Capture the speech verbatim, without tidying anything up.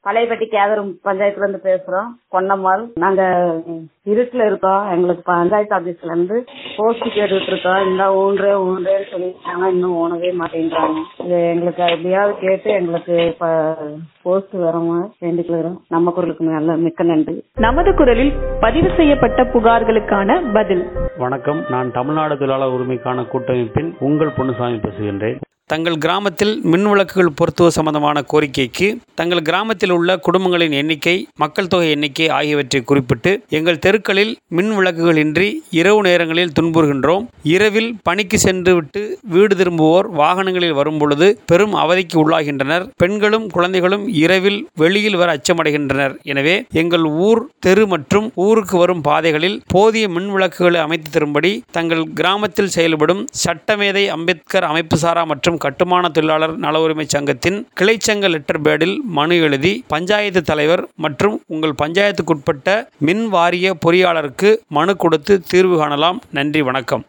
பழையப்பட்டி கேதரும் பஞ்சாயத்துல இருந்து பேசுறோம். பொன்னம்மாள். நாங்க இருட்டுல இருக்கோம். எங்களுக்கு பஞ்சாயத்து ஆபீஸ்ல இருந்து போஸ்ட் கேட்டுட்டு இருக்கோம். இந்த ஊன்றே ஊன்றேன்னு சொல்லிட்டாங்க, இன்னும் ஊனவே மாட்டேங்கிறாங்க. இது எங்களுக்கு எப்படியாவது கேட்டு எங்களுக்கு போஸ்ட் வரமா வேண்டிக்கிறோம். நம்ம குரலுக்கு நல்ல மிக்க நன்றி. நமது குரலில் பதிவு செய்யப்பட்ட புகார்களுக்கான பதில். வணக்கம், நான் தமிழ்நாடு தொழிலாளர் உரிமைக்கான கூட்டமைப்பின் உங்கள் பொன்னுசாமி பேசுகின்றேன். தங்கள் கிராமத்தில் மின் விளக்குகள் பொருத்துவது சம்பந்தமான கோரிக்கைக்கு தங்கள் கிராமத்தில் உள்ள குடும்பங்களின் எண்ணிக்கை, மக்கள் தொகை எண்ணிக்கை ஆகியவற்றை குறிப்பிட்டு எங்கள் தெருக்களில் மின் விளக்குகள் இன்றி இரவு நேரங்களில் துன்புறுகின்றோம். இரவில் பணிக்கு சென்று விட்டு வீடு திரும்புவோர் வாகனங்களில் வரும்பொழுது பெரும் அவதிக்கு உள்ளாகின்றனர். பெண்களும் குழந்தைகளும் இரவில் வெளியில் வர அச்சமடைகின்றனர். எனவே எங்கள் ஊர், தெரு மற்றும் ஊருக்கு வரும் பாதைகளில் போதிய மின் விளக்குகளை அமைத்து தரும்படி தங்கள் கிராமத்தில் செயல்படும் சட்டமேதை அம்பேத்கர் அமைப்புசாரா மற்றும் கட்டுமான தொழிலாளர் நல உரிமை சங்கத்தின் கிளைச்சங்க லெட்டர் பேடில் மனு எழுதி பஞ்சாயத்து தலைவர் மற்றும் உங்கள் பஞ்சாயத்துக்குட்பட்ட மின் வாரிய பொறியாளருக்கு மனு கொடுத்து தீர்வு காணலாம். நன்றி, வணக்கம்.